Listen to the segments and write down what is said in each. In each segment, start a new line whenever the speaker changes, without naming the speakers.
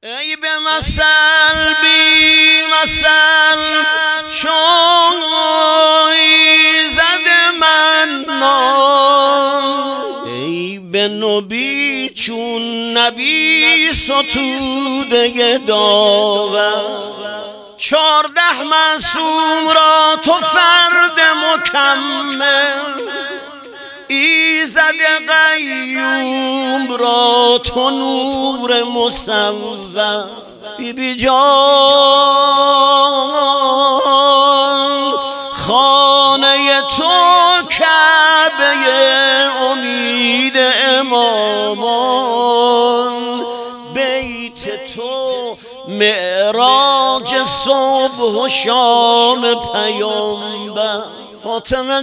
ای به مثل بی مثل چون ایزد منان، ای به نبی چون نبی ستوده داور، 14 معصوم را تو فرد مکمل، ایزد قیوم را تو نور مصور. بی جان خانه تو کعبه امید امامان، بیت تو معراج صبح و شام پیامبر. فاطمه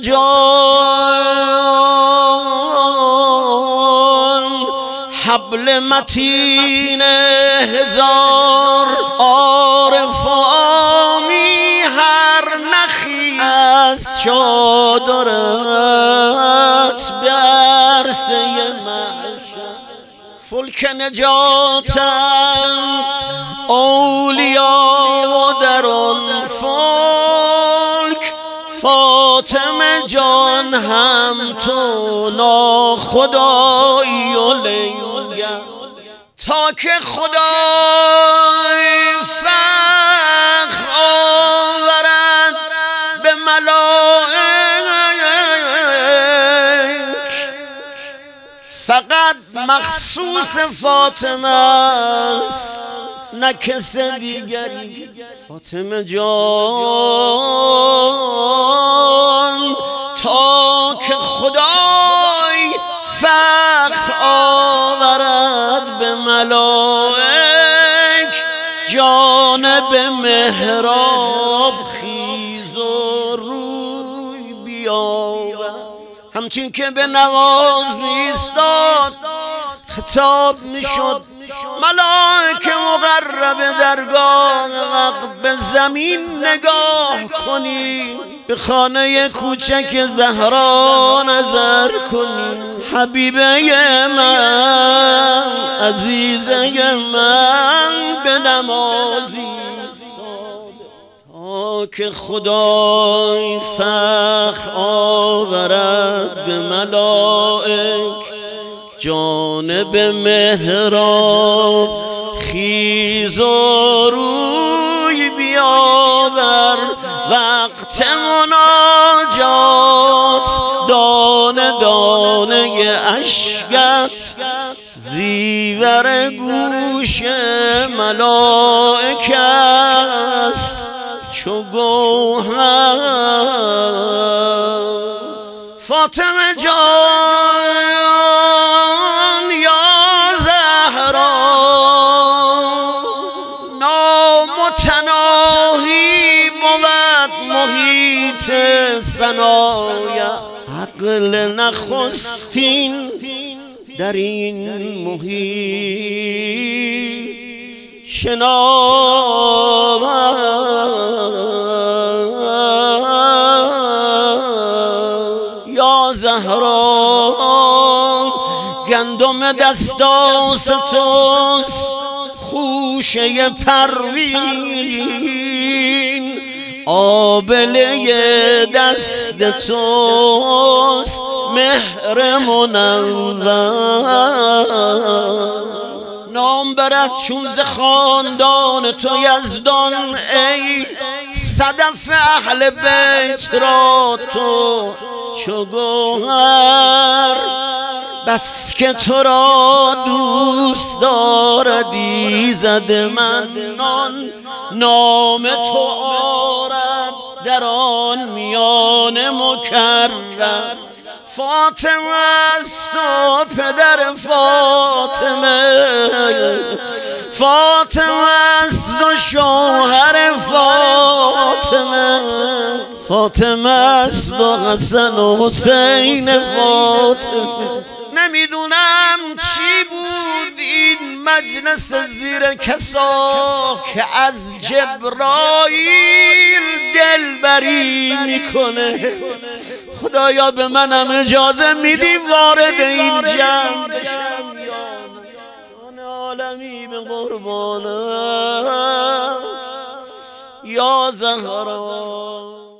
جان حبل متین هزار عارف آمی، هر نخی از چادرت به عرصه محشر. فلک نجاتن اولیا و در آن فلک، فاطمه جان هم تو ناخدایی و لنگر. تا که خدای فخر آورد به ملائک، فقط مخصوص فاطمه است نه کس دیگری. فاطمه جان تا که خدای فخر آورد به ملائک، جانب محراب خیز و روی بیاور. همچین که به نماز میستاد خطاب میشد، ملائکه مقرب درگاه حق به زمین نگاه کنی، به خانه کوچک زهرا نظر کنی. حبیبه من عزیزه من به نمازی تا که خدای فخر آورد به ملائک، جانب محراب خیز و روی بیاور. وقت مناجات دانه دانه اشکت زیور گوش ملائکه است چو گوهر. فاطمه جان یا زهرا نامتناهی بود محیط ثنایا، عقل نخستین در این محیط یا زهرا گندم دستاس توست خوشه پروین، آبله دست توست مهر منور. نام برد چون ز خاندان تو یزدان، ای صدف اهل بیت را تو چو گوهر. بس که تو را دوست دارد ایزد منان، نام تو آرد در آن میان مکرر. فاطمه است و پدر فاطمه، فاطمه است و شوهر فاطمه، فاطمه است و حسن و حسین فاطمه. نمیدونم چی بود این مجلس زیر کسا که از جبرائیل دلبری میکنه. خدایا به منم اجازه میدی وارد این جمع بشم؟ عالمی به قربان مهربانه یا زهرا.